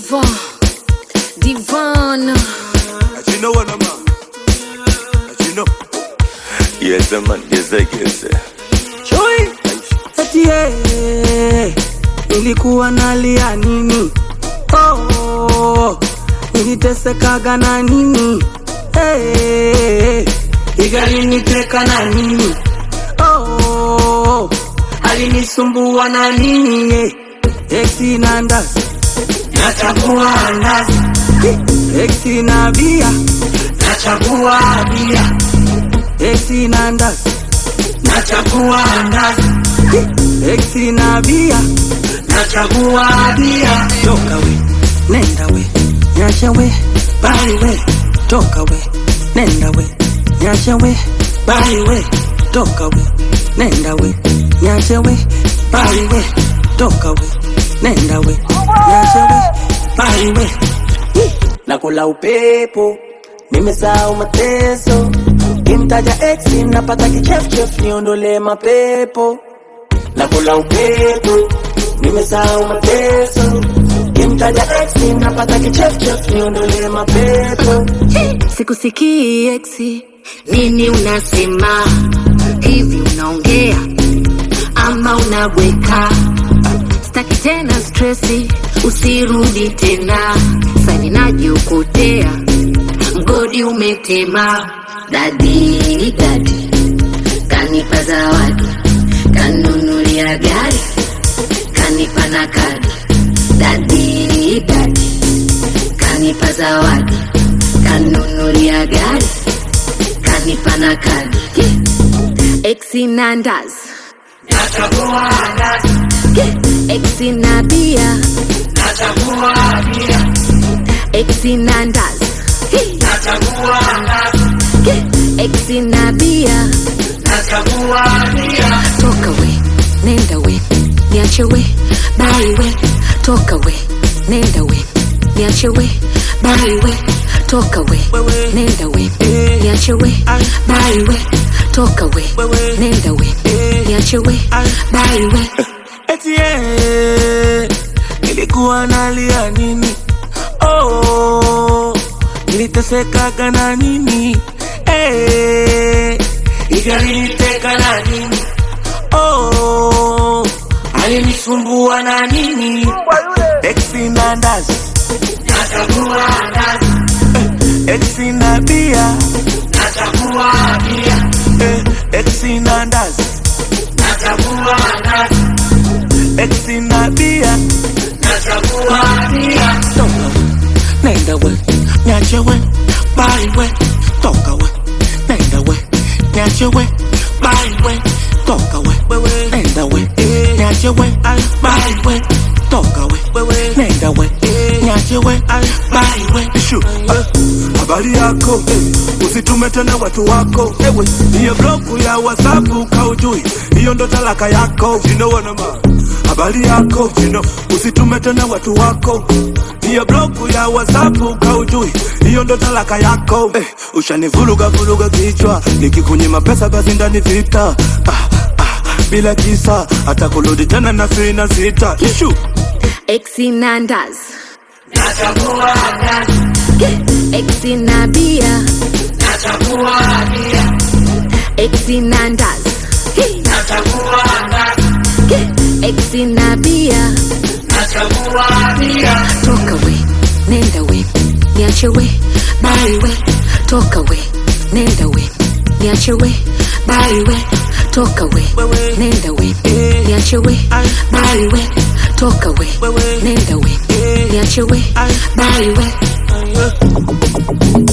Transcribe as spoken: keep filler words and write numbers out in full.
Diva, Divana. You know what I'm on? You know? Yes, man, yes, yes. Chui. Eti hey, nilikuwa nalia nini? Oh, nilitesekaga na nini? Hey, igaliniteka na nini? Oh, alinisumbua na nini? Exi na ndazi, nachagua ndazi. Exi na bia, nachagua bia. Exi na ndazi, nachagua ndazi. Exi na bia, nachagua bia. Toka we, nenda we, nyacha we, bali we. Toka we, nenda we, nyacha we, bali we. Toka we, nenda we, nyacha we, bali we. Toka we, nenda we, nyacha we, bali we. Nakula upepo, nimesahau mateso. Kimtaja exi napata kichef-chef niondole mapepo. Nakula upepo, nimesahau mateso. Kimtaja exi napata kichef-chef niondole mapepo. Sikusikii exi, nini unasema? Hivi unaongea ama unabweka? Staki tena stressi, usirudi tena. Sani najiokotea, mgodi umetema. Dadi, dadi, kanipa zawadi, kanunulia gari, kanipa na kadi. Dadi, dadi, kanipa zawadi, kanunulia gari, kanipa na kadi. Exi na ndazi, nachagua ndazi. Exi na bia, nachagua bia. Exi na ndazi, nachagua ndazi. Exi na bia, nachagua bia. toka we, nenda we, niache we, bali we. Toka we, nenda we, niache we, bali we. Toka we, nenda we, niache we, bali we. Toka we, nenda we, niache we, bali we. Eti eh, nilikuwa nalia nini? Oh, nilitesekaga na nini? Eh, igaliniteka na nini? Oh, alinisumbua na nini? Exi na ndazi, nachagua ndazi. Exi na bia, nachagua bia. Exi na ndazi, nachagua ndazi. Exi na bia, nachagua bia. Toka we, nenda we, nyache we, bali we. Toka we, nenda we, nyache we, bali we. Toka we, nenda we, nyache we, bali we. Toka we, nenda we, nyache we, bali we. Ishu, habari yako, usitume tena watu wako. Ewe, niye bloku ya WhatsApp kaujui, hiyo ndo talaka yako. You know what I'm on? Habari yako, you know, usitume tena watu wako. Niye bloku ya WhatsApp kaujui, hiyo ndo talaka yako. Eh, ushanivuruga vuruga kichwa, nikikunyima pesa basi ndani vita. Ah, ah, bila kisa, hata kurudi tena na sina sita. Ishu. Exi na ndazi, nachagua ndazi. Exi na bia, nachagua bia. Exi na ndazi, nachagua ndazi. Exi na bia, nachagua bia. toka we, nenda we, niache we, bali we. Toka we, nenda we, niache we, bali we. Toka we, nenda we, niache we, bali we. Toka we, nenda we, niache we, bali we.